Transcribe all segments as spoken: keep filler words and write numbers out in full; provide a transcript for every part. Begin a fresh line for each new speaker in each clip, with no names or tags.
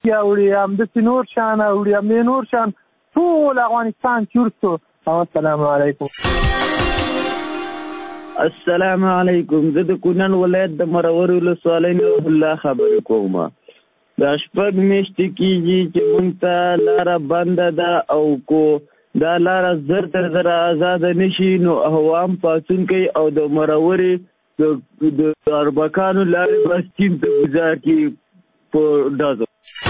یا وړي همداسې نور شیان وړي همدې نور شیان ټول افغانستان چور شو. السلام علیکم.
السلام علیکم. زه د کونړ ولایت د مرور ولسوالۍ نه الله خبرې کوم. دا شپږ میاشتې کېږي چې موږ ته لاره بنده ده او کو دا لاره زر تر زره ازاده نه شي نو عوام پاڅون کوي او د مرورې د اربکانو لارې به سټیم ته ګزار کړي په ډزو.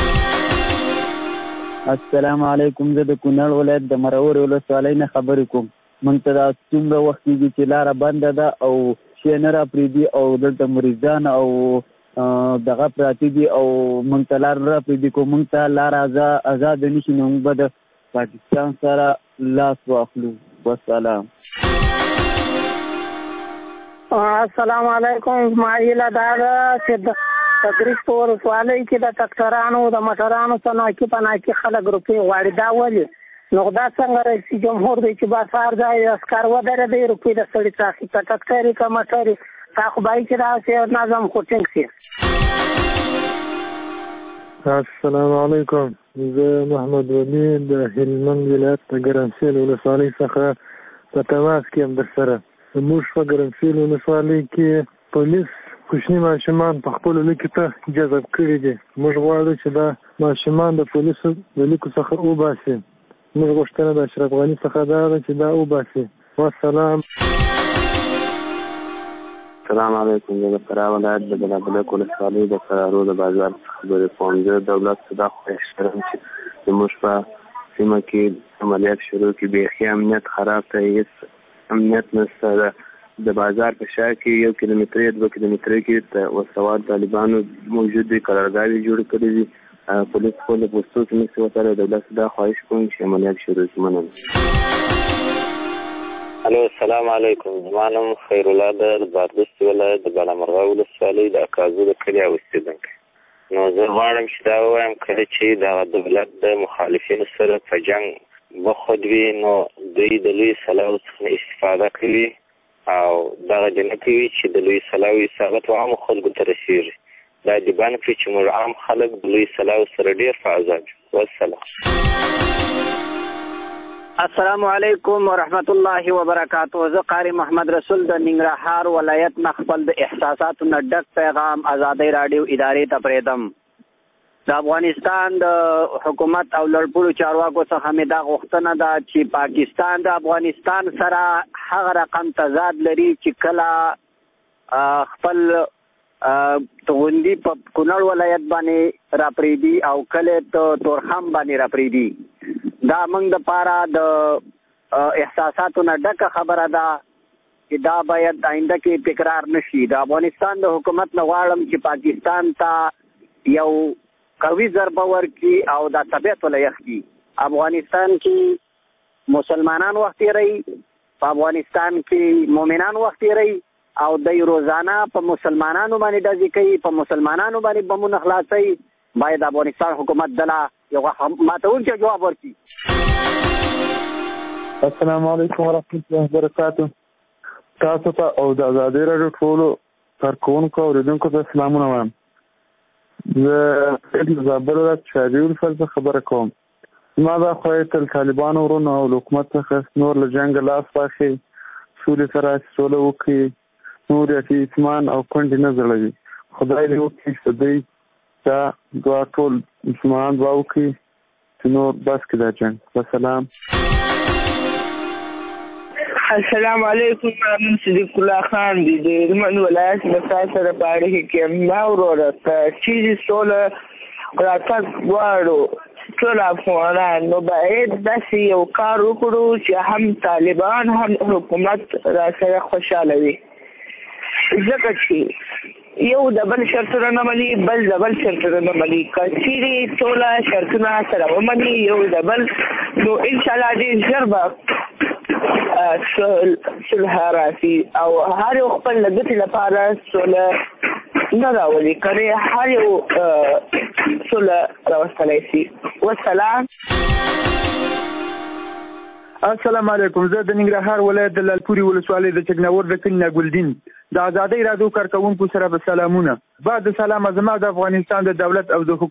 السلام علیکم. زه د کونړ ولایت د مرور ولسوالۍ نه خبرې کوم. موږ ته دا څومره وخت کېږي چې لاره بنده ده او شی نه راپرېږدي او دلته مریضان او دغه پراته دي او موږ ته لاره نه راپرېږدي. که موږ ته لاره ازاده نه شي نو موږ به د پاکستان سره لاس واخلو. والسلام.
السلام علیکم. ما هیله دا ده چې د تدریس په ولسوالۍ کې د ټکټرانو د موټرانو څناکي پناکي خلک روپۍ غواړي. دا ولې نو دا څنګه رئیس جمهور دی چې بازار ځای عسکر ودرېدی روپۍ د سړي څاخي که ټکټر یې که موټر یې تا خو باید چې داسې نظم خو ټینګ شي.
السلام علیکم. زه محمد ولی د هلمند ولایت د ګرمسېل ولسوالۍ څخه په تماس کې یم درسره. زموږ په ګرمسېل ولسوالۍ کې پولیس کوچني ماشومان په خپلو لیکو ته جذب کړي دي. موږ غواړو چې دا ماشومان د پولیسو د لیکو څخه وباسي. موږ غوښتنه د اشرف غني څخه دا ده چې دا وباسي. والسلام.
السلام علیکم. زه د فراه ولایت د بلابلک ولسوالۍ د فرارو د بازار څخه خبرې کوم. زه دولت ته دا خواهش کوم چې زموږ په سیمه کې عملیات شروع کړي. بیخي امنیت خراب دی، هېڅ امنیت نشته. د بازار په شا کې یو کیلومتر یا دوه کیلومتره کې وسواد طالبانو موجود دي، قرارګاوې جوړې کړې دي. پولیس خپل پوستو کې نشي وتلی. دولت ته دا خواهش کوم چې عملیات شروع کړي. مننه.
الو السلام علیکم. زما نوم خیرالله ده د بادغیس ولایت د بالامرغه ولسوالۍ د اکازو د کلي اوسېدونکی. نو زه غواړم چې دا ووایم کله چې دغه دولت د مخالفینو سره په جنګ مخود وي نو دوی د لوی سلاو څخه استفاده کوي او دغه دې نه کوي چې د لوی سلاو اصابت عامو خلکو ته رسېږي. دا دې بند کړي چې موږ عام خلک د لوی سلاو سره ډېر په عذاب یو. والسلام.
السلام علیکم ورحمت الله وبرکاتہ. زه قاری محمد رسول د ننګرهار ولایت نه خپل د احساساتو نه ډک پیغام ازادۍ راډیو ادارې ته پرېږدم. د افغانستان د حکومت او لړپوړو چارواکو څخه مې دا غوښتنه ده چې پاکستان د افغانستان سره هغه رقم تضاد لري چې کله خپل توغندي په کونړ ولایت باندې راپرېږدي او کله ته تورخم باندې راپرېږدي. دا موږ دپاره د احساساتو نه ډکه خبره ده چې دا باید آینده کې تکرار نشي. د افغانستان د حکومت نه غواړم چې پاکستان ته یو قوي ضربه ورکړي او دا طبیعت ولا یخي. افغانستان کې مسلمانان وخت تېروي، په افغانستان کې مؤمنان وخت تېروي او د روزانه په مسلمانانو باندې ډزې کوي، په مسلمانانو باندې بمونه خلاصوي. باید افغانستان حکومت دله یو ماتونکی جواب ورکړي.
السلام علیکم ورحمت الله وبرکاتہ. تاسو ته او د ازادۍ راډیو ټولو کارکوونکو او اورېدونکو ته سلامونه وایم. زه د زابل ولایت شاهدي ولسوالۍ څخه خبره کوم. زما دا خواهش تل طالبانو ورونو او له حکومت څخه نور له جنګه لاس واخلي، سولې سره سوله وکړي، نور یې اطمینان او کونډې نه ځړوي. خدای دې وکړي چې دوی دا دعا ټول مسلمانان دعا وکړي چې نور بس کړي دا جنګ. والسلام.
السلام علیکم. من صدیق الله خان دی د هلمند ولایت له تاسو سره په اړیکه کې یم. ما وروره که چیرې سوله راتګ غواړو ټول افغانان نو باید داسې یو کار وکړو چې هم طالبان هم حکومت را سره خوشحاله وي، ځکه چې یو د بل شرطونه نه مني بل د بل شرطونه نه مني. که چیرې ټوله شرطونه سره ومني یو د بل نو انشاءالله ډېر ژر به صلح راسي او هر یو خپل د ګټې لپاره سوله نه راولي، کنې هر یو سوله راوستلی شي. والسلام.
السلام علیکم. زه د ننګرهار ولایت د لالپورې ولسوالۍ د چکناور د کلي نګلدین د ازادۍ راډیو کارکوونکو سره به سلامونه. بعد سلام زما د افغانستان د دولت او د